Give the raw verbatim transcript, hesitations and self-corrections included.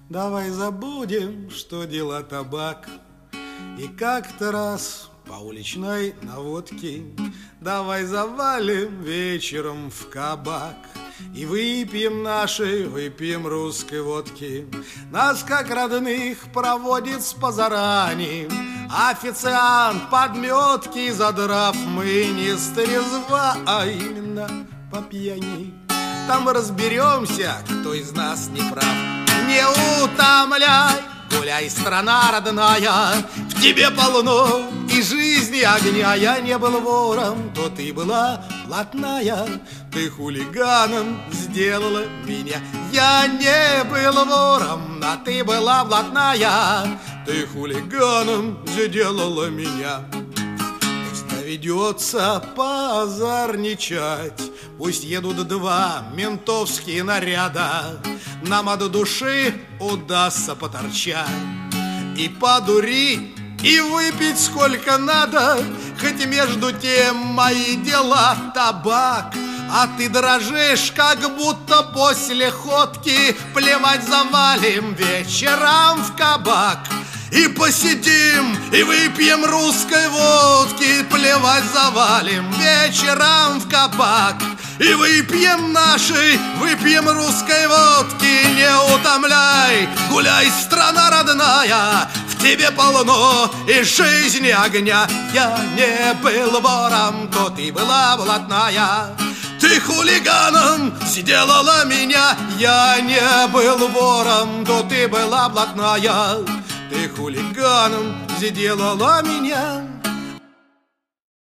Давай забудем, что дела табак. И как-то раз по уличной наводке давай завалим вечером в кабак и выпьем нашей, выпьем русской водки. Нас, как родных, проводит с позарани официант подметки задрав. Мы не стрезва, а именно по пьяни. Там разберемся, кто из нас не прав. Не утомляй, гуляй, страна родная, в тебе полно и жизни огня. Я не был вором, то ты была блатная, ты хулиганом сделала меня. Я не был вором, а ты была блатная, ты хулиганом сделала меня. Пусть доведется позорничать, пусть едут два ментовские наряда, нам от души удастся поторчать и подурить, и выпить сколько надо. Хоть между тем мои дела табак, а ты дрожишь, как будто после ходки. Плевать, завалим вечером в кабак и посидим, и выпьем русской водки. Плевать, завалим вечером в кабак и выпьем нашей, выпьем русской водки. Не утомляй, гуляй, страна родная, в тебе полно и жизни огня. Я не был вором, то ты была блатная, ты хулиганом сделала меня. Я не был вором, то ты была блатная, ты хулиганом сделала меня.